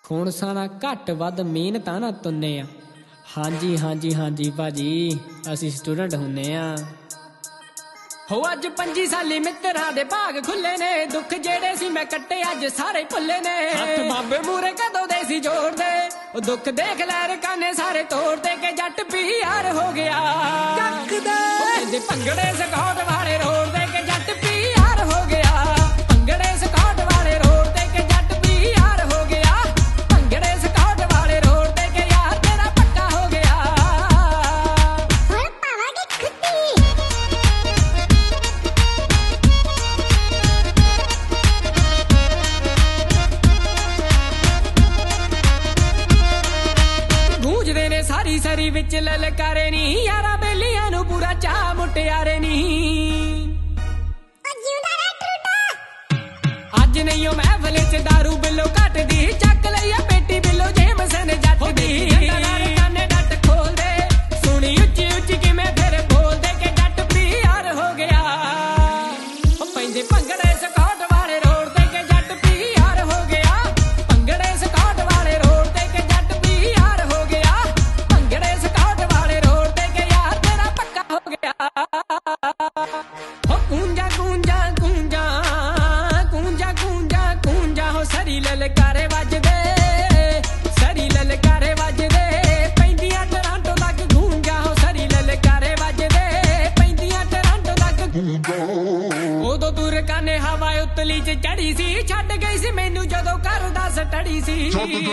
खून साना घट वध मेहनत ना तुन्ने आ। ਹਾਂਜੀ ਹਾਂਜੀ ਹਾਂਜੀ ਭਾਜੀ ਅਸੀਂ ਸਟੂਡੈਂਟ ਹੁੰਨੇ ਆ। ਹੋ ਅੱਜ 25 ਸਾਲੀ ਮਿੱਤਰਾਂ ਦੇ ਭਾਗ ਖੁੱਲੇ ਨੇ, ਦੁੱਖ ਜਿਹੜੇ ਸੀ ਮੈਂ ਕੱਟੇ ਅੱਜ ਸਾਰੇ ਭੁੱਲੇ ਨੇ। ਹੱਥ ਬਾਬੇ ਮੂਰੇ ਕਦੋਂ ਦੇ ਸੀ ਜੋੜਦੇ, ਉਹ ਦੁੱਖ ਦੇਖ ਲੈ ਰਕਾਨੇ ਸਾਰੇ ਤੋੜਦੇ ਕਿ ਜੱਟ ਪੀਆਰ ਹੋ ਗਿਆ। ਕਹਿੰਦੇ ਭੰਗੜੇ ਸਕਾਟ ਵਾਲੇ ਰੋਡ ਦੇ ਕਿ ਜੱਟ ਪੀਆਰ ਹੋ ਗਿਆ। ਭੰਗੜੇ ਸਕਾਟ ਵਾਲੇ ਰੋਡ ਤੇ ਕਿ ਜੱਟ ਪੀਆਰ ਹੋ ਗਿਆ। ਭੰਗੜੇ ਸਕਾਟ ਵਾਲੇ ਰੋਡ ਤੇ ਕਿ ਯਾਰ ਤੇਰਾ ਪੱਕਾ ਹੋ ਗਿਆ। ਗੂੰਜਦੇ ਨੇ ਸਾਰੀ ਸਰੀ ਵਿੱਚ ਲਲਕਾਰੇ ਨੀ, ਯਾਰਾਂ ਬੇਲੀਆਂ ਨੂੰ ਪੂਰਾ ਚਾਹ ਮੁਟਿਆਰੇ ਨੀ। ਅੱਜ ਨਹੀਂ ਉਹ ਮਹਿਫਲ ਚ ਦਾਰੂ ਬਿੱਲੋ ਘਟਦੀ, ਚੱਕ ਲਈਆ ਪੇਟੀ ਬਿੱਲੋ ਜੇਮਸ ਨੇ ਜੱਟ ਦੀ। ਕਾਨੇ ਡੱਟ ਖੋਲਦੇ ਸੁਣੀ ਉੱਚੀ ਉੱਚੀ ਕਿਵੇਂ ਫਿਰ ਬੋਲਦੇ ਕਿ ਜੱਟ ਪੀਆਰ ਹੋ ਗਿਆ। ਉਹ ਪੈਂਦੇ ਭੰਗੜੇ ਸਕਾਟ ਵਾਲੇ ਰੋਡ ਤੇ ਕਿ ਜੱਟ ਪੀਆਰ ਹੋ ਗਿਆ। ਭੰਗੜੇ ਸਕਾਟ ਵਾਲੇ ਰੋਡ ਤੇ ਕਿ ਜੱਟ ਪੀਆਰ ਹੋ ਗਿਆ। ਭੰਗੜੇ ਸਕਾਟ ਵਾਲੇ ਰੋਡ ਤੇ ਕਿ ਯਾਰ ਤੇਰਾ ਪੱਕਾ ਹੋ ਗਿਆ। ਹੋ ਗੂੰਜਾ ਗੂੰਜਾ ਗੂੰਜਾ ਗੂੰਜਾ ਗੂੰਜਾ ਗੂੰਜਾ ਹੋ ਸਰੀ ਲਲਕਾਰੇ ਵੱਜਦੇ, ਸਰੀ ਲਲਕਾਰੇ ਵੱਜਦੇ ਪੈਂਦੀਆਂ ਟਰਾਂਟੋ ਤੱਕ ਗੂੰਜਾ ਹੋ ਸਰੀ ਲਲਕਾਰੇ ਵੱਜਦੇ ਪੈਂਦੀਆਂ ਟਰਾਂਟੋ ਤੱਕ। ਉਦੋਂ ਤੂੰ ਰਕਾਨੇ ਹਵਾ ਉਤਲੀ ਚ ਚੜੀ ਸੀ, ਛੱਡ ਗਈ ਸੀ ਮੈਨੂੰ ਜਦੋਂ ਘਰ ਦਾ ਸਟੜੀ ਸੀ।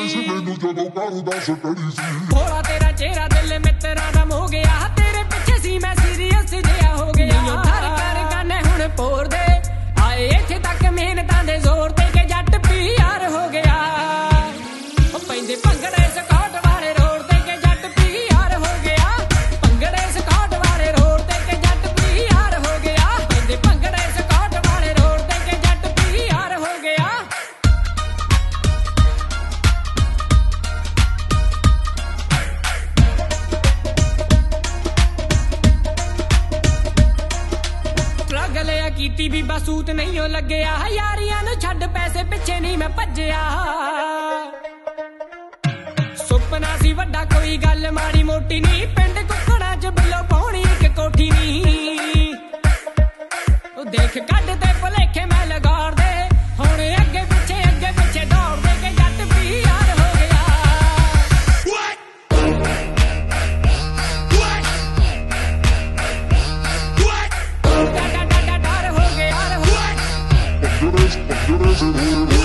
ਭੋਲਾ ਤੇਰਾ ਚਿਹਰਾ ਦਿਲ ਮਿੱਤਰਾਂ ਦਾ ਮੋ ਗਿਆ, ਤੇਰੇ ਪਿੱਛੇ ਸੀ ਮੈਂ ਸੀਰੀਅਸ ਜਿਹਾ ਹੋ ਗਿਆ। ਘਰ ਘਰ ਕਾਨੇ ਹੁਣ ਪੋਰਦੇ ਆਏ ਇੱਥੇ ਤੱਕ ਮਿਹਨਤਾਂ ਦੇ ਜ਼ੋਰ ਤੇ ਕਿ ਜੱਟ ਪੀਆਰ ਹੋ ਗਿਆ। ਉਹ ਪੈਂਦੇ ਭੰਗੜੇ ਸਕਾਟ ਵਾਲੇ ਰੋਡ ਤੇ ਕਿ ਜੱਟ ਪੀਆਰ ਹੋ ਗਿਆ। ਭੰਗੜੇ ਸਕਾਟ ਵਾਲੇ ਰੋਡ ਤੇ ਕਿ ਜੱਟ ਪੀਆਰ ਹੋ ਗਿਆ। ਪੈਂਦੇ ਭੰਗੜੇ ਸਕਾਟ ਵਾਲੇ ਰੋਡ ਤੇ ਕਿ ਜੱਟ ਪੀਆਰ ਹੋ ਗਿਆ। ਸਟਰਗਲ ਆ ਕੀਤੀ ਵੀ ਬਸੂਤ ਨਹੀਂ ਉਹ ਲੱਗਿਆ, ਯਾਰੀਆਂ ਨੂੰ ਛੱਡ ਪੈਸੇ ਪਿੱਛੇ ਨਹੀਂ ਮੈਂ ਭੱਜਿਆ। ਸੁਪਨਾ ਸੀ ਵੱਡਾ ਕੋਈ ਗੱਲ ਮਾੜੀ ਮੋਟੀ ਨਹੀਂ, ਪਿੰਡ ਕੁੱਕੜਾਂ ਚ ਬਿੱਲੋ ਪਾਉਣੀ ਇੱਕ ਕੋਠੀ ਨਹੀਂ। ਉਹ ਦੇਖ ਕੱਢ ਤੇ ਭੁਲੇਖੇ ਮੈਂ ਲਗਾੜਦੇ, ਹੁਣ ਅੱਗੇ ਪਿੱਛੇ ਦੌੜਦੇ ਕਿ ਜੱਟ ਪੀਆਰ ਹੋ ਗਿਆ। ਡਰ ਹੋ ਗਿਆ।